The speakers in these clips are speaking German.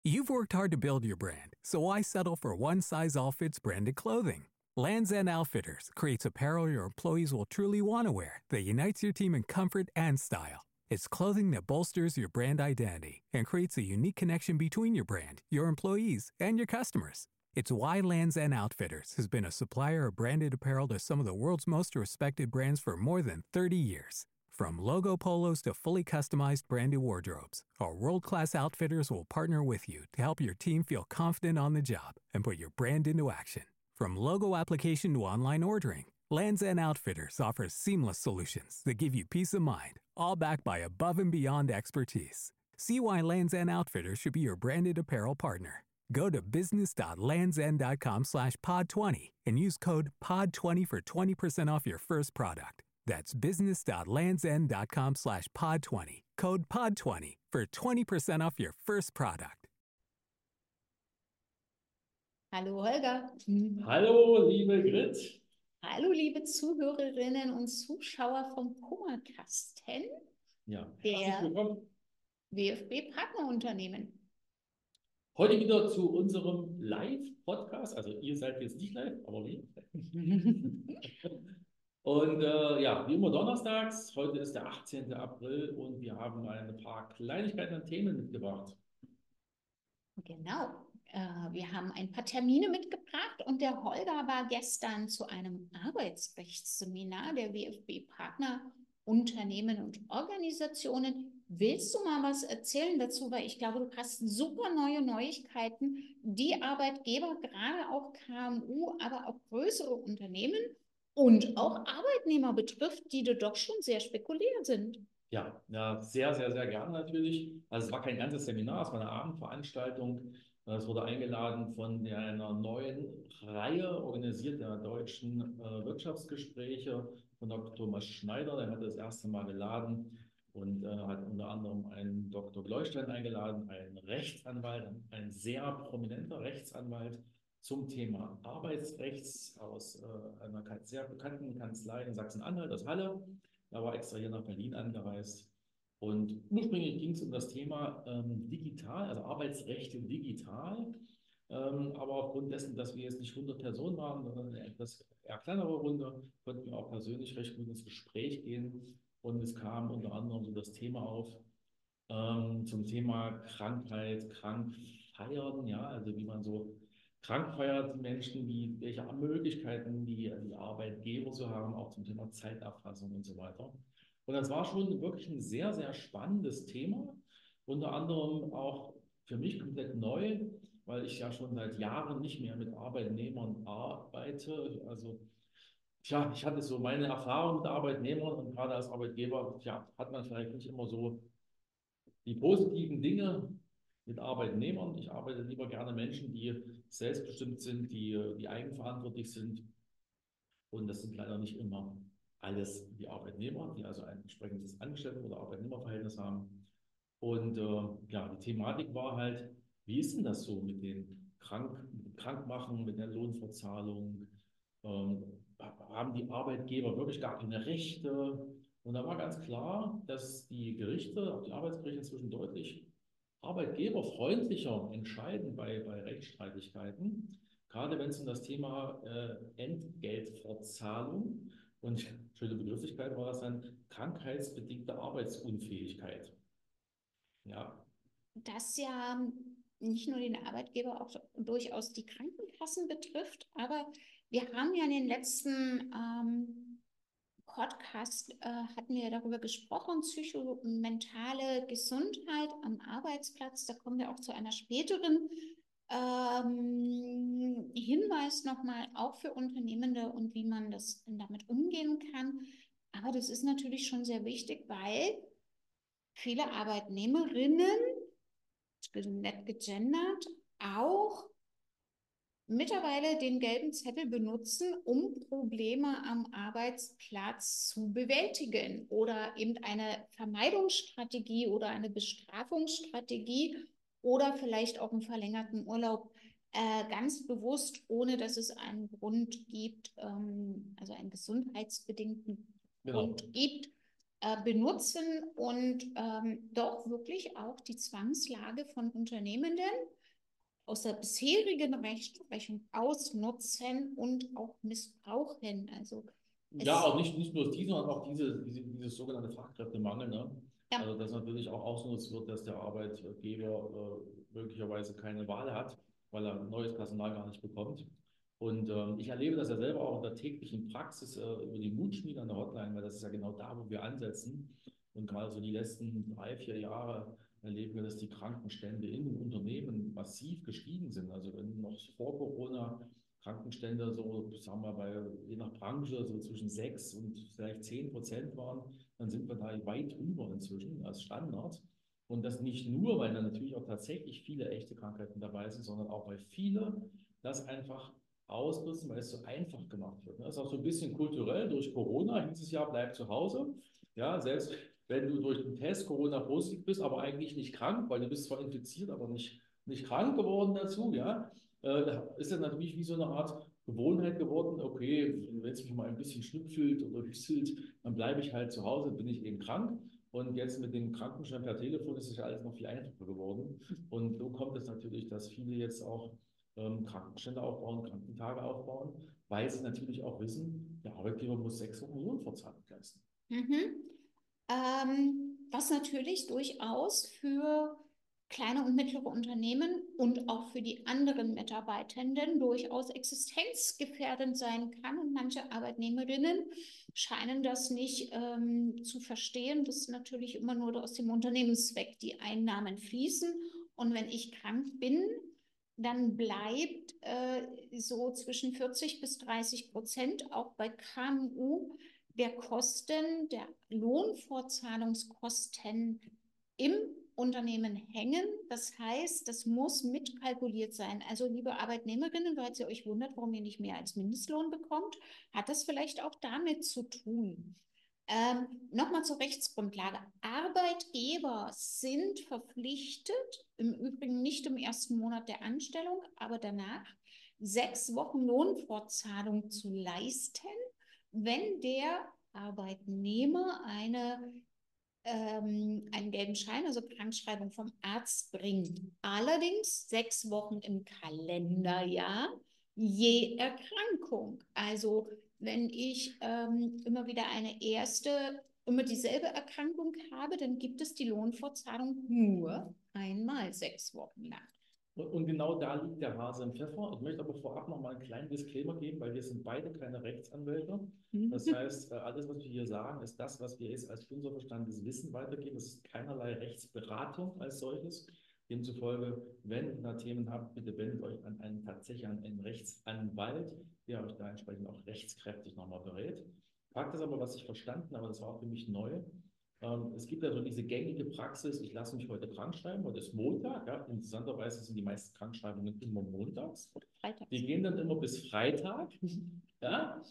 You've worked hard to build your brand, so why settle for one-size-all-fits branded clothing? Lands' End Outfitters creates apparel your employees will truly want to wear that unites your team in comfort and style. It's clothing that bolsters your brand identity and creates a unique connection between your brand, your employees, and your customers. It's why Lands' End Outfitters has been a supplier of branded apparel to some of the world's most respected brands for more than 30 years. From logo polos to fully customized branded wardrobes, our world-class outfitters will partner with you to help your team feel confident on the job and put your brand into action. From logo application to online ordering, Lands' End Outfitters offers seamless solutions that give you peace of mind, all backed by above and beyond expertise. See why Lands' End Outfitters should be your branded apparel partner. Go to business.landsend.com/pod20 and use code POD20 for 20% off your first product. That's business.landsend.com/pod20. Code POD20 for 20% off your first product. Hallo Holger. Hallo, liebe Grit. Hallo liebe Zuhörerinnen und Zuschauer vom Kummerkasten, Ja, der herzlich willkommen. WFB Partnerunternehmen. Heute wieder zu unserem Live-Podcast. Also ihr seid jetzt nicht live, aber wir. Und ja, wie immer donnerstags. Heute ist der 18. April und wir haben ein paar Kleinigkeiten an Themen mitgebracht. Genau. Wir haben ein paar Termine mitgebracht und der Holger war gestern zu einem Arbeitsrechtsseminar der WFB Partner Unternehmen und Organisationen. Willst du mal was erzählen dazu? Weil ich glaube, du hast super neue Neuigkeiten, die Arbeitgeber, gerade auch KMU, aber auch größere Unternehmen und auch Arbeitnehmer betrifft, die doch schon sehr spekulär sind. Ja, sehr, sehr, sehr gerne natürlich. Also es war kein ganzes Seminar, es war eine Abendveranstaltung. Es wurde eingeladen von einer neuen Reihe, organisiert der deutschen Wirtschaftsgespräche von Dr. Thomas Schneider. Der hat das erste Mal geladen und hat unter anderem einen Dr. Gleustein eingeladen, einen Rechtsanwalt, ein sehr prominenter Rechtsanwalt zum Thema Arbeitsrechts aus einer sehr bekannten Kanzlei in Sachsen-Anhalt, aus Halle. Er war extra hier nach Berlin angereist. Und ursprünglich ging es um das Thema digital, also Arbeitsrechte digital. Aber aufgrund dessen, dass wir jetzt nicht 100 Personen waren, sondern eine etwas eher kleinere Runde, konnten wir auch persönlich recht gut ins Gespräch gehen. Und es kam unter anderem so das Thema auf zum Thema Krankheit, Krankfeiern, ja, also wie man so krank feiert, die Menschen, welche Möglichkeiten die Arbeitgeber so haben, auch zum Thema Zeiterfassung und so weiter. Und das war schon wirklich ein sehr, sehr spannendes Thema. Unter anderem auch für mich komplett neu, weil ich ja schon seit Jahren nicht mehr mit Arbeitnehmern arbeite. Also, tja, ich hatte so meine Erfahrung mit Arbeitnehmern und gerade als Arbeitgeber, ja, hat man vielleicht nicht immer so die positiven Dinge mit Arbeitnehmern. Ich arbeite lieber gerne Menschen, die selbstbestimmt sind, die eigenverantwortlich sind. Und das sind leider nicht immer alles die Arbeitnehmer, die also ein entsprechendes Angestellten- oder Arbeitnehmerverhältnis haben. Und ja, die Thematik war halt, wie ist denn das so mit den Krankmachen, mit der Lohnfortzahlung? Haben die Arbeitgeber wirklich gar keine Rechte? Und da war ganz klar, dass die Gerichte, auch die Arbeitsgerichte inzwischen deutlich arbeitgeberfreundlicher entscheiden bei Rechtsstreitigkeiten, gerade wenn es um das Thema Entgeltfortzahlung und schöne Begrifflichkeit war das dann krankheitsbedingte Arbeitsunfähigkeit. Ja. Das ja nicht nur den Arbeitgeber, auch durchaus die Krankenkassen betrifft, aber wir haben ja in den letzten Podcast hatten wir darüber gesprochen, psychomentale Gesundheit am Arbeitsplatz. Da kommen wir auch zu einer späteren Hinweis nochmal auch für Unternehmende und wie man das damit umgehen kann. Aber das ist natürlich schon sehr wichtig, weil viele Arbeitnehmerinnen, nett gegendert, auch mittlerweile den gelben Zettel benutzen, um Probleme am Arbeitsplatz zu bewältigen oder eben eine Vermeidungsstrategie oder eine Bestrafungsstrategie oder vielleicht auch einen verlängerten Urlaub ganz bewusst, ohne dass es einen Grund gibt, also einen gesundheitsbedingten Grund gibt, benutzen und doch wirklich auch die Zwangslage von Unternehmenden aus der bisherigen Rechtsprechung ausnutzen und auch missbrauchen. Also Ja, auch nicht nur die, sondern auch dieses sogenannte Fachkräftemangel, ne? ja. Also, dass natürlich auch ausgenutzt wird, dass der Arbeitgeber möglicherweise keine Wahl hat, weil er neues Personal gar nicht bekommt. Und ich erlebe das ja selber auch in der täglichen Praxis über die Mutschmiede an der Hotline, weil das ist ja genau da, wo wir ansetzen. Und gerade so die letzten 3, 4 Jahre erleben wir, dass die Krankenstände in den Unternehmen massiv gestiegen sind. Also wenn noch vor Corona Krankenstände so, sagen wir mal, je nach Branche so zwischen 6 und vielleicht 10% waren, dann sind wir da weit drüber inzwischen als Standard. Und das nicht nur, weil da natürlich auch tatsächlich viele echte Krankheiten dabei sind, sondern auch, weil viele das einfach ausnutzen, weil es so einfach gemacht wird. Das ist auch so ein bisschen kulturell. Durch Corona hieß es ja, bleib zu Hause. Ja, selbst wenn du durch den Test Corona positiv bist, aber eigentlich nicht krank, weil du bist zwar infiziert, aber nicht krank geworden dazu, ja, ist das natürlich wie so eine Art Gewohnheit geworden. Okay, wenn es mich mal ein bisschen schnüffelt oder hüstelt, dann bleibe ich halt zu Hause, bin ich eben krank. Und jetzt mit dem Krankenschein per Telefon ist es ja alles noch viel einfacher geworden. Und so kommt es natürlich, dass viele jetzt auch Krankenstände aufbauen, Krankentage aufbauen, weil sie natürlich auch wissen, der Arbeitgeber muss 6 Wochen Lohnfortzahlung leisten. Mhm. Was natürlich durchaus für kleine und mittlere Unternehmen und auch für die anderen Mitarbeitenden durchaus existenzgefährdend sein kann. Und manche Arbeitnehmerinnen scheinen das nicht zu verstehen, dass natürlich immer nur aus dem Unternehmenszweck die Einnahmen fließen. Und wenn ich krank bin, dann bleibt so zwischen 40 bis 30% auch bei KMU der Lohnfortzahlungskosten im Unternehmen hängen. Das heißt, das muss mitkalkuliert sein. Also, liebe Arbeitnehmerinnen, falls ihr euch wundert, warum ihr nicht mehr als Mindestlohn bekommt, hat das vielleicht auch damit zu tun. Nochmal zur Rechtsgrundlage. Arbeitgeber sind verpflichtet, im Übrigen nicht im ersten Monat der Anstellung, aber danach 6 Wochen Lohnfortzahlung zu leisten, wenn der Arbeitnehmer einen gelben Schein, also Krankschreibung vom Arzt bringt. Allerdings 6 Wochen im Kalenderjahr je Erkrankung. Also wenn ich immer wieder immer dieselbe Erkrankung habe, dann gibt es die Lohnfortzahlung nur einmal 6 Wochen lang. Und genau da liegt der Hase im Pfeffer. Ich möchte aber vorab noch mal einen kleinen Disclaimer geben, weil wir sind beide keine Rechtsanwälte. Das heißt, alles, was wir hier sagen, ist das, was wir jetzt als unser verstandenes Wissen weitergeben. Es ist keinerlei Rechtsberatung als solches. Demzufolge, wenn ihr da Themen habt, bitte wendet euch tatsächlich an einen Rechtsanwalt, der euch da entsprechend auch rechtskräftig nochmal berät. Fakt ist aber, was ich verstanden habe, das war auch für mich neu. Es gibt ja so diese gängige Praxis, ich lasse mich heute krank schreiben, heute ist Montag. Ja. Interessanterweise sind die meisten Krankschreibungen immer montags. Freitags. Die gehen dann immer bis Freitag. Ja.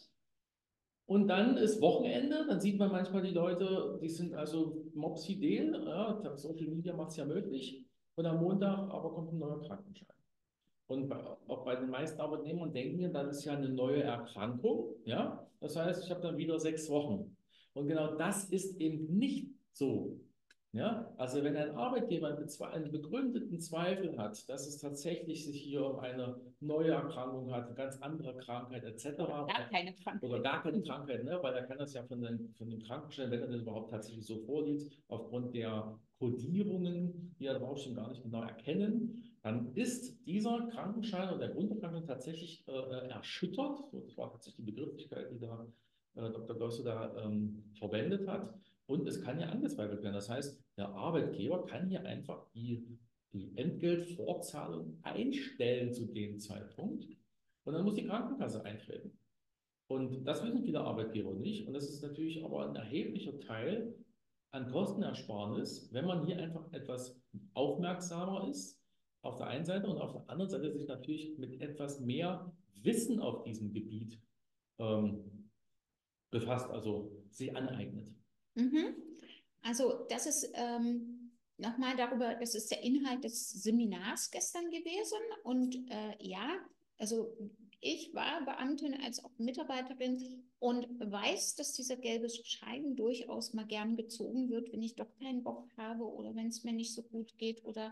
Und dann ist Wochenende, dann sieht man manchmal die Leute, die sind also mopsidel, ja, Social Media macht es ja möglich. Und am Montag aber kommt ein neuer Krankenschein. Und auch bei den meisten Arbeitnehmern denken wir, das ist ja eine neue Erkrankung. Ja? Das heißt, ich habe dann wieder 6 Wochen. Und genau das ist eben nicht so. Ja? Also wenn ein Arbeitgeber einen begründeten Zweifel hat, dass es tatsächlich sich hier um eine neue Erkrankung hat, eine ganz andere Krankheit etc. Oder gar keine Krankheit. Oder gar keine Krankheit, ne? Weil er kann das ja von dem Krankenschein, wenn er das überhaupt tatsächlich so vorliegt, aufgrund der Kodierungen, die er draufstehen, gar nicht genau erkennen, dann ist dieser Krankenschein oder der Grunderkrankung tatsächlich erschüttert. So, das war tatsächlich die Begrifflichkeit, die da Dr. Glosse da verwendet hat. Und es kann ja angezweifelt werden. Das heißt, der Arbeitgeber kann hier einfach die Entgeltfortzahlung einstellen zu dem Zeitpunkt. Und dann muss die Krankenkasse eintreten. Und das wissen viele Arbeitgeber nicht. Und das ist natürlich aber ein erheblicher Teil an Kostenersparnis, wenn man hier einfach etwas aufmerksamer ist, auf der einen Seite und auf der anderen Seite sich natürlich mit etwas mehr Wissen auf diesem Gebiet befasst, also sich aneignet. Mhm. Also das ist nochmal darüber, das ist der Inhalt des Seminars gestern gewesen. Und ja, also ich war Beamtin als auch Mitarbeiterin und weiß, dass dieser gelbe Schein durchaus mal gern gezogen wird, wenn ich doch keinen Bock habe oder wenn es mir nicht so gut geht oder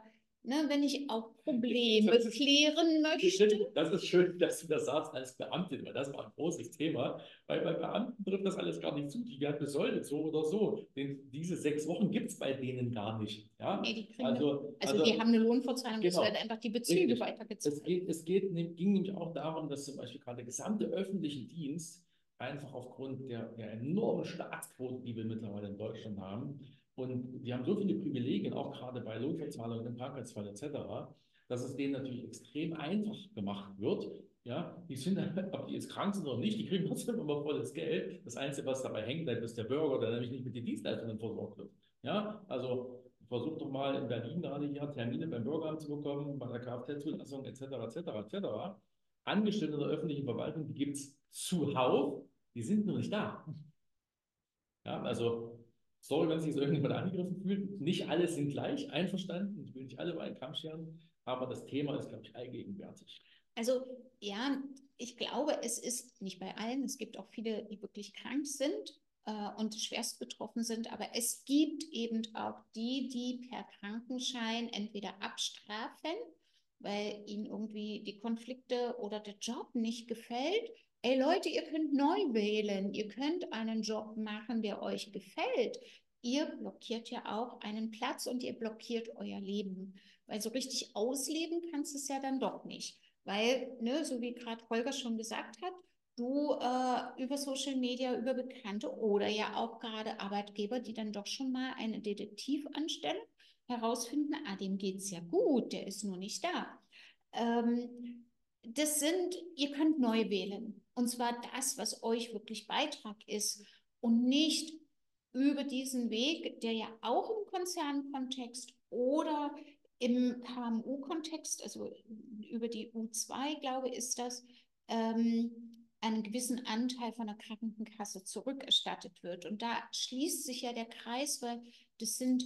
ne, wenn ich auch Probleme klären möchte. Das ist schön, dass du das sagst als Beamtin, weil das war ein großes Thema. Weil bei Beamten trifft das alles gar nicht zu. Die werden besoldet, so oder so. Denn diese 6 Wochen gibt es bei denen gar nicht. Ja? Nee, die kriegen Also die haben eine Lohnfortzahlung, es genau, werden einfach die Bezüge richtig. weitergezahlt. Ging nämlich auch darum, dass zum Beispiel gerade der gesamte öffentliche Dienst einfach aufgrund der enormen Staatsquote, die wir mittlerweile in Deutschland haben, und die haben so viele Privilegien, auch gerade bei Lohnverzahlungen im Krankheitsfall etc., dass es denen natürlich extrem einfach gemacht wird. Ja, die sind, ob die jetzt krank sind oder nicht, die kriegen trotzdem immer volles Geld. Das Einzige, was dabei hängt bleibt, ist der Bürger, der nämlich nicht mit den Dienstleistungen versorgt wird. Ja, also versuch doch mal in Berlin gerade hier Termine beim Bürgeramt zu bekommen, bei der Kfz-Zulassung etc. etc. etc. Angestellte der öffentlichen Verwaltung, die gibt es zuhauf, die sind nur nicht da. Ja, also, sorry, wenn sich so irgendjemand angegriffen fühlt. Nicht alle sind gleich einverstanden. Ich will nicht alle über einen Kamm scheren, aber das Thema ist, glaube ich, allgegenwärtig. Also, ja, ich glaube, es ist nicht bei allen. Es gibt auch viele, die wirklich krank sind und schwerst betroffen sind. Aber es gibt eben auch die per Krankenschein entweder abstrafen, weil ihnen irgendwie die Konflikte oder der Job nicht gefällt. Ey Leute, ihr könnt neu wählen. Ihr könnt einen Job machen, der euch gefällt. Ihr blockiert ja auch einen Platz und ihr blockiert euer Leben. Weil so richtig ausleben kannst du es ja dann doch nicht. Weil, ne, so wie gerade Holger schon gesagt hat, du über Social Media, über Bekannte oder ja auch gerade Arbeitgeber, die dann doch schon mal einen Detektiv anstellen, herausfinden, dem geht es ja gut, der ist nur nicht da. Ihr könnt neu wählen. Und zwar das, was euch wirklich Beitrag ist und nicht über diesen Weg, der ja auch im Konzernkontext oder im KMU-Kontext, also über die U2, glaube ich, ist das, einen gewissen Anteil von der Krankenkasse zurückerstattet wird. Und da schließt sich ja der Kreis, weil das sind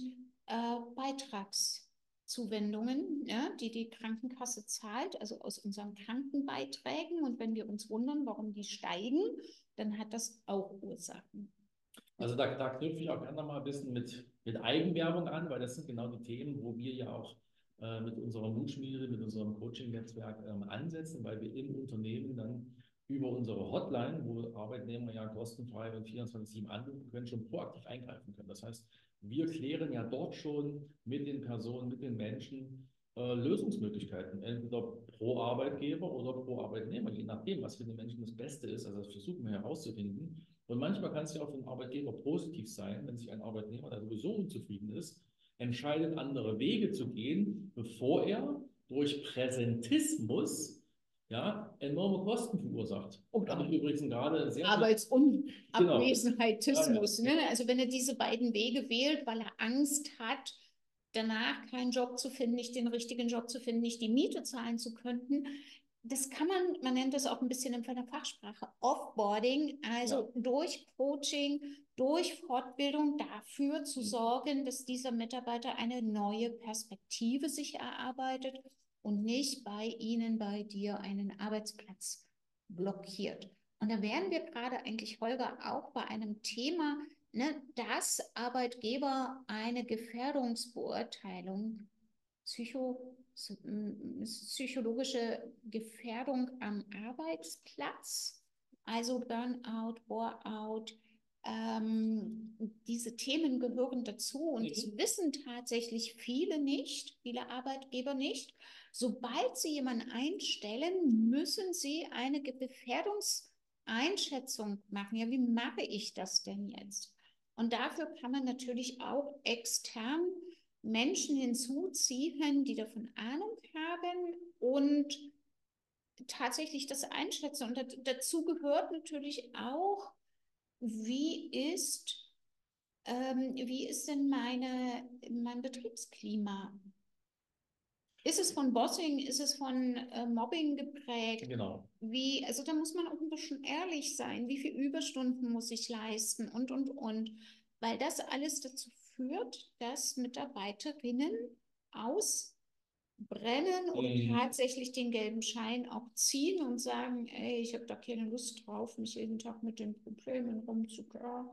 Beitragszuwendungen, ja, die die Krankenkasse zahlt, also aus unseren Krankenbeiträgen. Und wenn wir uns wundern, warum die steigen, dann hat das auch Ursachen. Also da knüpfe ich auch gerne mal ein bisschen mit Eigenwerbung an, weil das sind genau die Themen, wo wir ja auch mit unserer Mutschmiede, mit unserem Coaching-Netzwerk ansetzen, weil wir im Unternehmen dann über unsere Hotline, wo Arbeitnehmer ja kostenfrei und 24/7 anrufen können, schon proaktiv eingreifen können. Das heißt, wir klären ja dort schon mit den Personen, mit den Menschen Lösungsmöglichkeiten, entweder pro Arbeitgeber oder pro Arbeitnehmer, je nachdem, was für den Menschen das Beste ist. Also das versuchen wir herauszufinden. Und manchmal kann es ja auch für den Arbeitgeber positiv sein, wenn sich ein Arbeitnehmer, der sowieso unzufrieden ist, entscheidet, andere Wege zu gehen, bevor er durch Präsentismus ja, enorme Kosten verursacht. Dadurch übrigens gerade sehr Arbeitsunabwesenheitismus. Genau. Ne? Also wenn er diese beiden Wege wählt, weil er Angst hat, danach keinen Job zu finden, nicht den richtigen Job zu finden, nicht die Miete zahlen zu können. Das kann man nennt das auch ein bisschen in der Fachsprache Offboarding, also durch Coaching, durch Fortbildung dafür zu sorgen, dass dieser Mitarbeiter eine neue Perspektive sich erarbeitet und nicht bei Ihnen, bei dir einen Arbeitsplatz blockiert. Und da wären wir gerade eigentlich, Holger, auch bei einem Thema, ne, dass Arbeitgeber eine Gefährdungsbeurteilung, psychologische Gefährdung am Arbeitsplatz, also Burnout, Bore-out, diese Themen gehören dazu und das wissen tatsächlich viele nicht, viele Arbeitgeber nicht. Sobald sie jemanden einstellen, müssen sie eine Gefährdungseinschätzung machen. Ja, wie mache ich das denn jetzt? Und dafür kann man natürlich auch extern Menschen hinzuziehen, die davon Ahnung haben und tatsächlich das einschätzen. Und dazu gehört natürlich auch, wie ist denn mein Betriebsklima? Ist es von Bossing, ist es von Mobbing geprägt? Genau. Also da muss man auch ein bisschen ehrlich sein. Wie viele Überstunden muss ich leisten und. Weil das alles dazu führt, dass Mitarbeiterinnen ausbrennen oder tatsächlich den gelben Schein auch ziehen und sagen, ey, ich habe da keine Lust drauf, mich jeden Tag mit den Problemen rumzuklagen.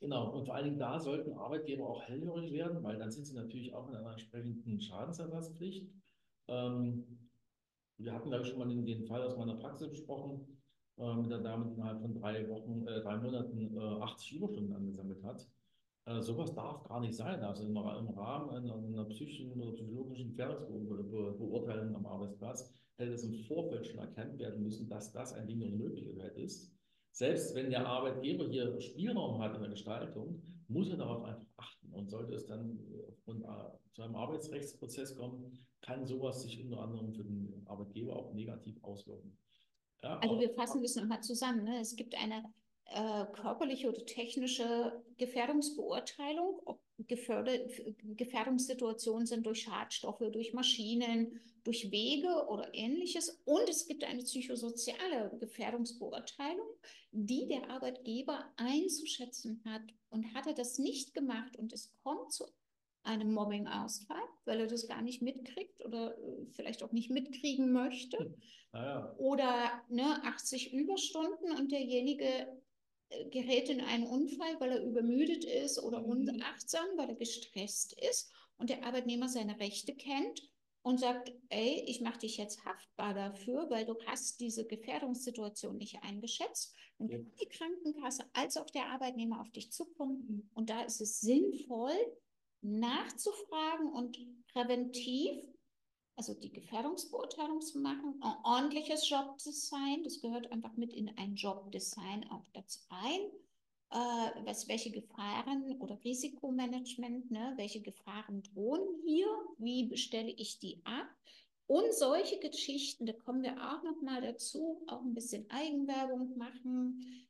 Genau, und vor allen Dingen da sollten Arbeitgeber auch hellhörig werden, weil dann sind sie natürlich auch in einer entsprechenden Schadensersatzpflicht. Ähm, Wir hatten, glaube ich, schon mal den Fall aus meiner Praxis besprochen, mit der Dame, die innerhalb von 3 Monaten 80 Überstunden angesammelt hat. Sowas darf gar nicht sein. Also im Rahmen einer psychischen oder psychologischen Gefährdungsbeurteilung am Arbeitsplatz hätte es im Vorfeld schon erkannt werden müssen, dass das ein Ding der Unmöglichkeit ist. Selbst wenn der Arbeitgeber hier Spielraum hat in der Gestaltung, muss er darauf einfach achten. Und sollte es dann zu einem Arbeitsrechtsprozess kommen, kann sowas sich unter anderem für den Arbeitgeber auch negativ auswirken. Ja, Also wir fassen das nochmal zusammen. Ne? Es gibt eine körperliche oder technische Gefährdungsbeurteilung, ob Gefährdungssituationen sind durch Schadstoffe, durch Maschinen, durch Wege oder ähnliches. Und es gibt eine psychosoziale Gefährdungsbeurteilung, die der Arbeitgeber einzuschätzen hat. Und hat er das nicht gemacht und es kommt zu einem Mobbing-Ausfall, weil er das gar nicht mitkriegt oder vielleicht auch nicht mitkriegen möchte, naja. oder 80 Überstunden und derjenige gerät in einen Unfall, weil er übermüdet ist oder unachtsam, weil er gestresst ist und der Arbeitnehmer seine Rechte kennt und sagt, ey, ich mache dich jetzt haftbar dafür, weil du hast diese Gefährdungssituation nicht eingeschätzt. Dann kann die Krankenkasse als auch der Arbeitnehmer auf dich zukommen. Und da ist es sinnvoll, nachzufragen und präventiv, also die Gefährdungsbeurteilung zu machen, ein ordentliches Jobdesign, das gehört einfach mit in ein Jobdesign auch dazu rein. Welche Gefahren oder Risikomanagement, ne, welche Gefahren drohen hier, wie bestelle ich die ab? Und solche Geschichten, da kommen wir auch nochmal dazu, auch ein bisschen Eigenwerbung machen.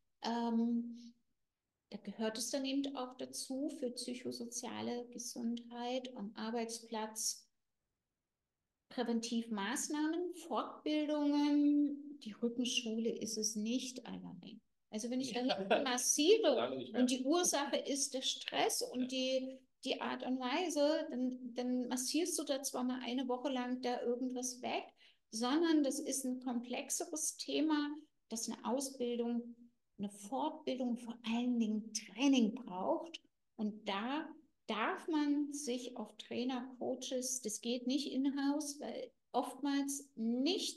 Da gehört es dann eben auch dazu für psychosoziale Gesundheit am Arbeitsplatz. Präventivmaßnahmen, Fortbildungen, die Rückenschule ist es nicht allein. Also wenn ich dann massiere und die Ursache ist der Stress und die Art und Weise, dann massierst du da zwar mal eine Woche lang da irgendwas weg, sondern das ist ein komplexeres Thema, das eine Ausbildung, eine Fortbildung, vor allen Dingen Training braucht. Und da darf man sich auf Trainer, Coaches, das geht nicht in-house, weil oftmals nicht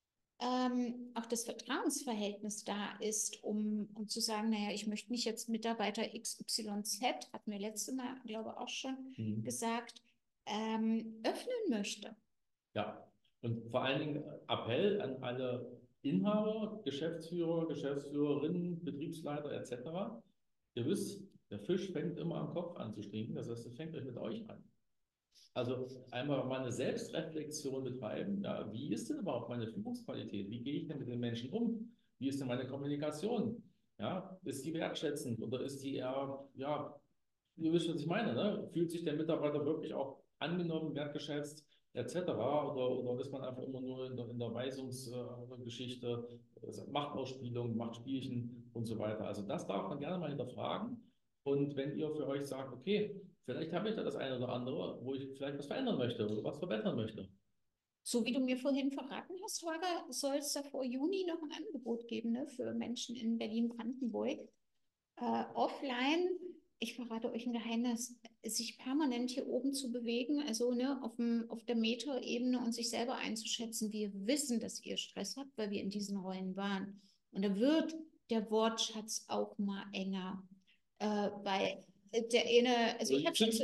auch das Vertrauensverhältnis da ist, um zu sagen, naja, ich möchte nicht jetzt Mitarbeiter XYZ, hatten wir letztes Mal, glaube ich, auch schon gesagt, öffnen möchte. Ja, und vor allen Dingen Appell an alle Inhaber, Geschäftsführer, Geschäftsführerinnen, Betriebsleiter etc. Ihr wisst, der Fisch fängt immer am Kopf an zu stinken, das heißt, es fängt euch mit euch an. Also einmal mal eine Selbstreflexion betreiben, ja, wie ist denn überhaupt meine Führungsqualität? Wie gehe ich denn mit den Menschen um? Wie ist denn meine Kommunikation? Ja, ist die wertschätzend oder ist die eher, ja, ihr wisst, was ich meine, ne? Fühlt sich der Mitarbeiter wirklich auch angenommen, wertgeschätzt, etc. Oder ist man einfach immer nur in der Weisungsgeschichte, Machtausspielung, macht Spielchen und so weiter. Also das darf man gerne mal hinterfragen. Und wenn ihr für euch sagt, okay, vielleicht habe ich da das eine oder andere, wo ich vielleicht was verändern möchte oder was verbessern möchte. So wie du mir vorhin verraten hast, Holger, soll es da vor Juni noch ein Angebot geben, ne, für Menschen in Berlin-Brandenburg. Offline, ich verrate euch ein Geheimnis, sich permanent hier oben zu bewegen, also ne, auf der Metaebene und sich selber einzuschätzen. Wir wissen, dass ihr Stress habt, weil wir in diesen Rollen waren. Und da wird der Wortschatz auch mal enger, weil der eine, also ich habe schon,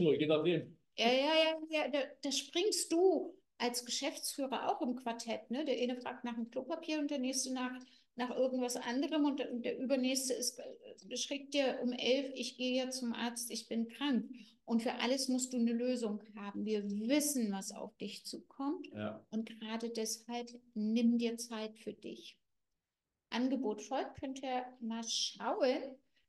da springst du als Geschäftsführer auch im Quartett, ne? Der eine fragt nach dem Klopapier und der nächste nach irgendwas anderem und der übernächste schickt dir um 11, ich gehe ja zum Arzt, ich bin krank. Und für alles musst du eine Lösung haben. Wir wissen, was auf dich zukommt. Ja. Und gerade deshalb nimm dir Zeit für dich. Angebot folgt, könnt ihr mal schauen.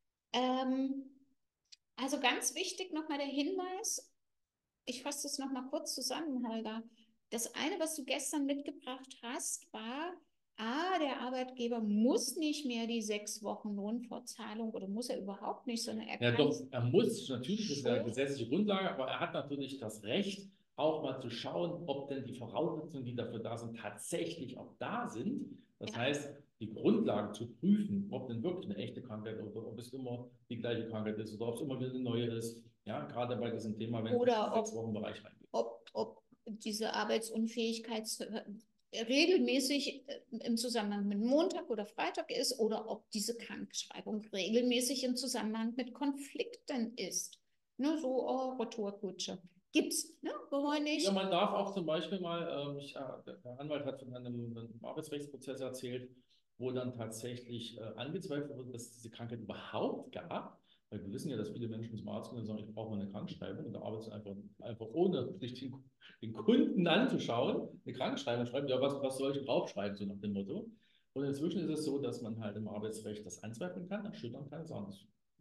Also ganz wichtig nochmal der Hinweis, ich fasse das nochmal kurz zusammen, Holger. Das eine, was du gestern mitgebracht hast, war, der Arbeitgeber muss nicht mehr die 6 Wochen Lohnfortzahlung oder muss er überhaupt nicht, sondern er Ja, kann doch, er muss, natürlich, das ist eine gesetzliche Grundlage, aber er hat natürlich das Recht, auch mal zu schauen, ob denn die Voraussetzungen, die dafür da sind, tatsächlich auch da sind. Das Ja. heißt, die Grundlage zu prüfen, ob denn wirklich eine echte Krankheit oder ob es immer die gleiche Krankheit ist oder ob es immer wieder eine neue ist. Ja, gerade bei diesem Thema, wenn Oder es in 6 Wochen Bereich reingeht. ob diese Arbeitsunfähigkeit regelmäßig im Zusammenhang mit Montag oder Freitag ist oder ob diese Krankschreibung regelmäßig im Zusammenhang mit Konflikten ist. Ne, so, oh, Retourkutsche. Gibt's, ne? Wollen nicht. Ja, man darf auch zum Beispiel mal, der Anwalt hat von einem Arbeitsrechtsprozess erzählt, wo dann tatsächlich angezweifelt wurde, dass es diese Krankheit überhaupt gab. Weil wir wissen ja, dass viele Menschen zum Arzt gehen und sagen, ich brauche mal eine Krankschreibung. Und der Arzt einfach ohne sich den Kunden anzuschauen, eine Krankschreibung schreibt, ja, was soll ich draufschreiben, so nach dem Motto. Und inzwischen ist es so, dass man halt im Arbeitsrecht das anzweifeln kann, erschüttern kann, sagen,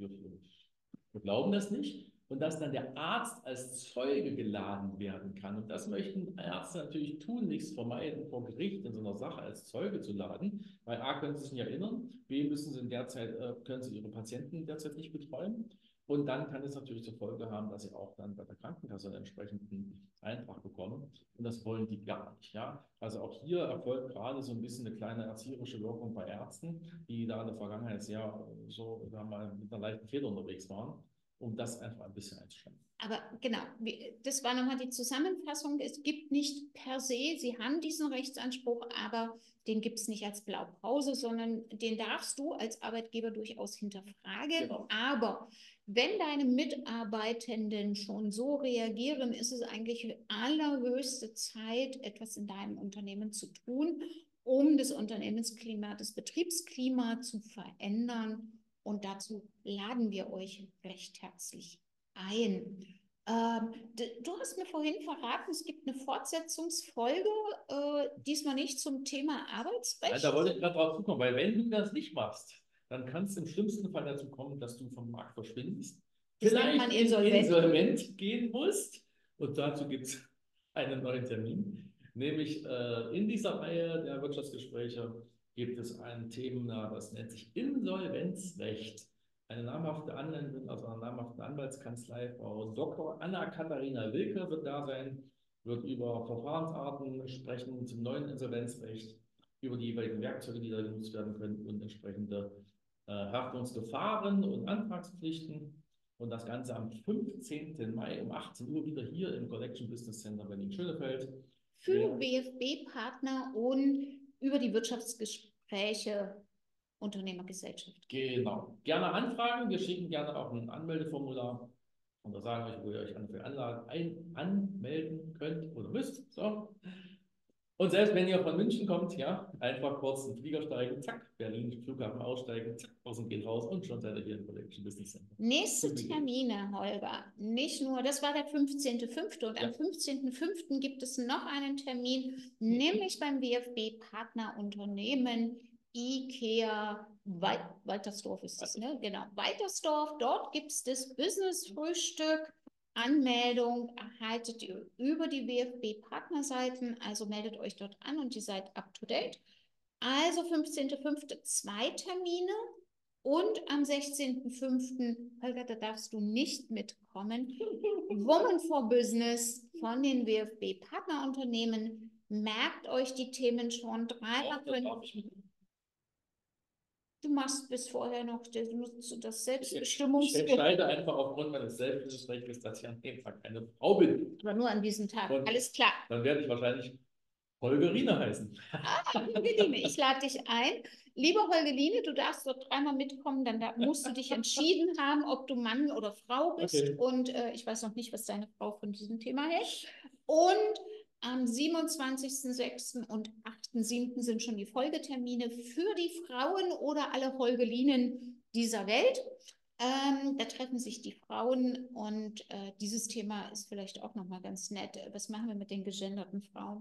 wir glauben das nicht. Und dass dann der Arzt als Zeuge geladen werden kann. Und das möchten Ärzte natürlich tunlichst vermeiden, vor Gericht in so einer Sache als Zeuge zu laden, weil A, können sie sich nicht erinnern, B, müssen sie in der Zeit, können sie ihre Patienten derzeit nicht betreuen. Und dann kann es natürlich zur Folge haben, dass sie auch dann bei der Krankenkasse einen entsprechenden Eintrag bekommen. Und das wollen die gar nicht. Ja? Also auch hier erfolgt gerade so ein bisschen eine kleine erzieherische Wirkung bei Ärzten, die da in der Vergangenheit sehr so, sagen wir mal, mit einer leichten Feder unterwegs waren, um das einfach ein bisschen einzuschränken. Aber genau, das war nochmal die Zusammenfassung. Es gibt nicht per se, Sie haben diesen Rechtsanspruch, aber den gibt es nicht als Blaupause, sondern den darfst du als Arbeitgeber durchaus hinterfragen. Genau. Aber wenn deine Mitarbeitenden schon so reagieren, ist es eigentlich allerhöchste Zeit, etwas in deinem Unternehmen zu tun, um das Unternehmensklima, das Betriebsklima zu verändern. Und dazu laden wir euch recht herzlich ein. Du hast mir vorhin verraten, es gibt eine Fortsetzungsfolge, diesmal nicht zum Thema Arbeitsrecht. Ja, da wollte ich gerade drauf zukommen, weil wenn du das nicht machst, dann kann es im schlimmsten Fall dazu kommen, dass du vom Markt verschwindest, Das nennt man insolvent gehen musst. Und dazu gibt es einen neuen Termin, nämlich in dieser Reihe der Wirtschaftsgespräche gibt es ein Thema, das nennt sich Insolvenzrecht. Eine namhafte Anwältin aus einer namhaften Anwaltskanzlei, Frau Dr. Anna-Katharina Wilke, wird da sein, wird über Verfahrensarten sprechen zum neuen Insolvenzrecht, über die jeweiligen Werkzeuge, die da genutzt werden können und entsprechende Haftungsgefahren und Antragspflichten. Und das Ganze am 15. Mai um 18 Uhr wieder hier im Collection Business Center Berlin-Schönefeld. Für WFB-Partner und über die Wirtschaftsgespräche Unternehmergesellschaft. Genau. Gerne anfragen. Wir schicken gerne auch ein Anmeldeformular. Und da sagen wir, wo ihr euch für Anlagen anmelden könnt oder müsst. So. Und selbst wenn ihr von München kommt, ja, einfach kurz in den Flieger steigen, zack, Berlin, Flughafen aussteigen, zack, außen geht raus und schon seid ihr hier im Collection Business Center. Nächste Termine, Holger. Nicht nur, das war der 15.05. und am 15.05. gibt es noch einen Termin, nämlich beim WFB Partnerunternehmen IKEA Waltersdorf ist das, ne? Genau, Waltersdorf. Dort gibt es das Business-Frühstück. Anmeldung erhaltet ihr über die WFB-Partnerseiten, also meldet euch dort an und ihr seid up to date. Also 15.05. 2 Termine und am 16.05. Holger, da darfst du nicht mitkommen. Women for Business von den WFB-Partnerunternehmen. Merkt euch die Themen schon. Du machst bis vorher noch das Selbstbestimmungsrecht. Ich entscheide einfach aufgrund meines Selbstbestimmungsrechts, dass ich an dem Tag eine Frau bin. Aber nur an diesem Tag. Und alles klar. Dann werde ich wahrscheinlich Holgerine heißen. Holgerine, ich lade dich ein. Liebe Holgerine, du darfst dort 3-mal mitkommen, dann musst du dich entschieden haben, ob du Mann oder Frau bist. Okay. Und ich weiß noch nicht, was deine Frau von diesem Thema hält. Und am 27.06. und 8.07. sind schon die Folgetermine für die Frauen oder alle Holgerinen dieser Welt. Da treffen sich die Frauen und dieses Thema ist vielleicht auch nochmal ganz nett. Was machen wir mit den gegenderten Frauen?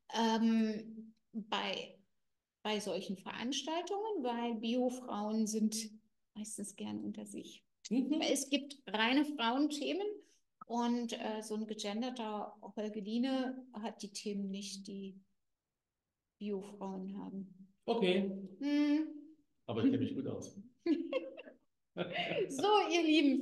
Bei solchen Veranstaltungen, weil Bio-Frauen sind meistens gern unter sich. Es gibt reine Frauenthemen und so ein gegenderter Holgeline hat die Themen nicht, die Bio-Frauen haben. Okay. Aber ich kenne mich gut aus. So, ihr Lieben,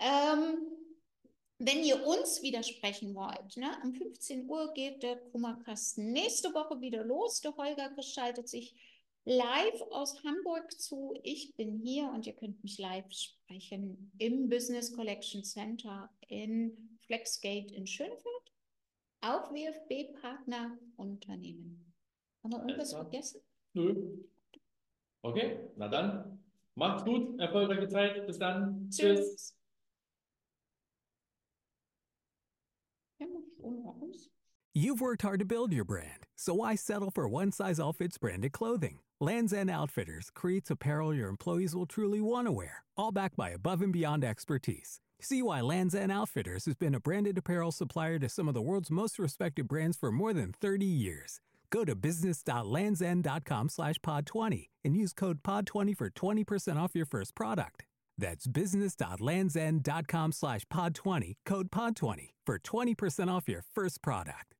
wenn ihr uns widersprechen wollt, ne, um 15 Uhr geht der Kummerkasten nächste Woche wieder los. Der Holger schaltet sich live aus Hamburg zu. Ich bin hier und ihr könnt mich live sprechen im Business Collection Center in Flexgate in Schönefeld. Auch WFB-Partner Unternehmen. Haben wir irgendwas vergessen? Nö. Okay, na dann. Macht's gut, erfolgreiche Zeit. Bis dann. Tschüss. Ja, schon raus. You've worked hard to build your brand, so why settle for one-size-all-fits branded clothing? Lands' End Outfitters creates apparel your employees will truly want to wear, all backed by above-and-beyond expertise. See why Lands' End Outfitters has been a branded apparel supplier to some of the world's most respected brands for more than 30 years. Go to business.landsend.com/pod20 and use code POD20 for 20% off your first product. That's business.landsend.com/pod20, code POD20 for 20% off your first product.